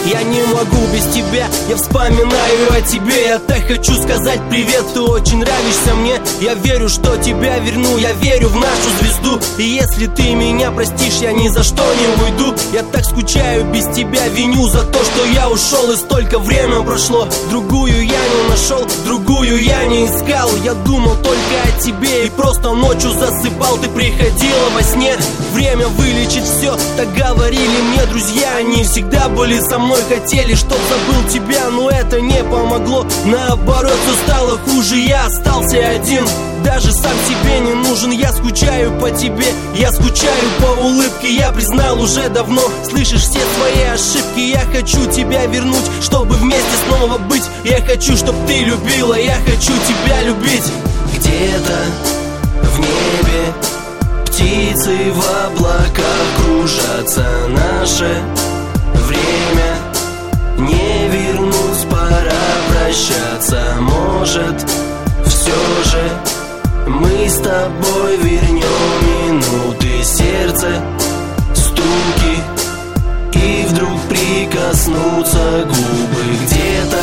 Я не могу без тебя, я вспоминаю о тебе. Я так хочу сказать привет, ты очень нравишься мне. Я верю, что тебя верну, я верю в нашу звезду. И если ты меня простишь, я ни за что не уйду. Я так скучаю без тебя, виню за то, что я ушел. И столько время прошло, другую я не нашел, другую я не искал. Я думал только о тебе и просто ночью засыпал. Ты приходила во сне, время вылечит все, так говорили мне друзья. Они всегда были со мной, хотели, чтоб забыл тебя, но это не помогло. Наоборот, все стало хуже, я остался один. Даже сам себе не нужен, я скучаю по тебе. Я скучаю по улыбке, я признал уже давно. Слышишь все свои ошибки, я хочу тебя вернуть, чтобы вместе снова быть. Я хочу, чтоб ты любила, я хочу тебя любить. Где-то в небе птицы в облаках кружатся. Наше время не вернуть, пора прощаться. Может, все же мы с тобой вернем минуты, сердце, стуки, и вдруг прикоснутся губы где-то.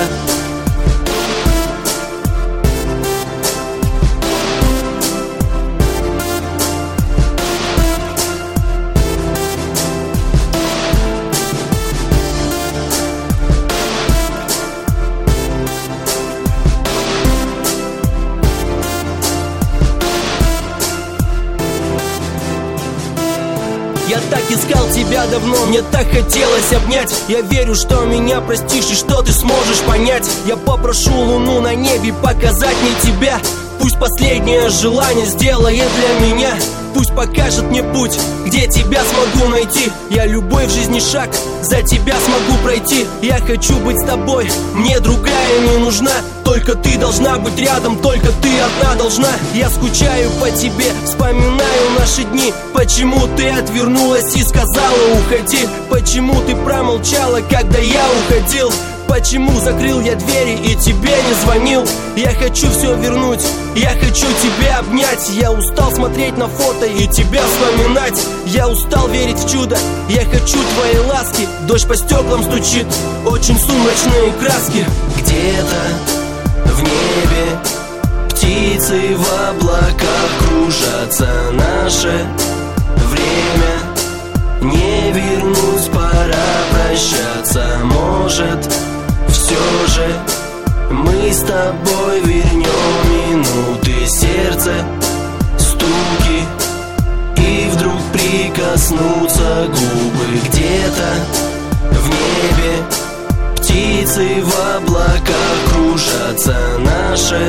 Я так искал тебя давно, мне так хотелось обнять. Я верю, что меня простишь и что ты сможешь понять. Я попрошу луну на небе показать мне тебя. Пусть последнее желание сделает для меня. Пусть покажет мне путь, где тебя смогу найти. Я любой в жизни шаг за тебя смогу пройти. Я хочу быть с тобой, мне другая не нужна. Только ты должна быть рядом, только ты одна должна. Я скучаю по тебе, вспоминаю наши дни. Почему ты отвернулась и сказала уходи? Почему ты промолчала, когда я уходил? Почему закрыл я двери и тебе не звонил? Я хочу все вернуть, я хочу тебя обнять. Я устал смотреть на фото и тебя вспоминать. Я устал верить в чудо, я хочу твоей ласки. Дождь по стеклам стучит, очень сумрачные краски. Где-то в небе птицы в облаках кружатся. Наше время не вернуть, пора прощаться. Может, все же мы с тобой вернем минуты, сердце, стуки, и вдруг прикоснутся губы где-то в небе. Птицы в облаках кружатся. Наше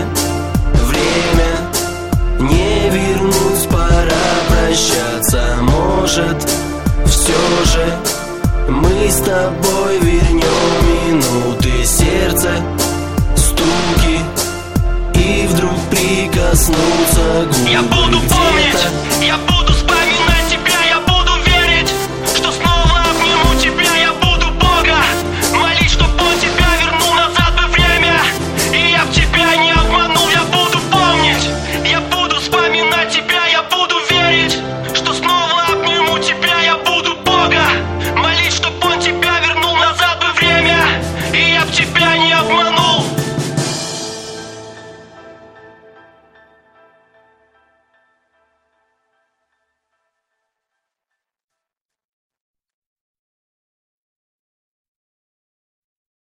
время не вернуть, пора прощаться. Может, все же мы с тобой вернем минуты, сердце, стуки, и вдруг прикоснутся губы. Я буду помнить, я буду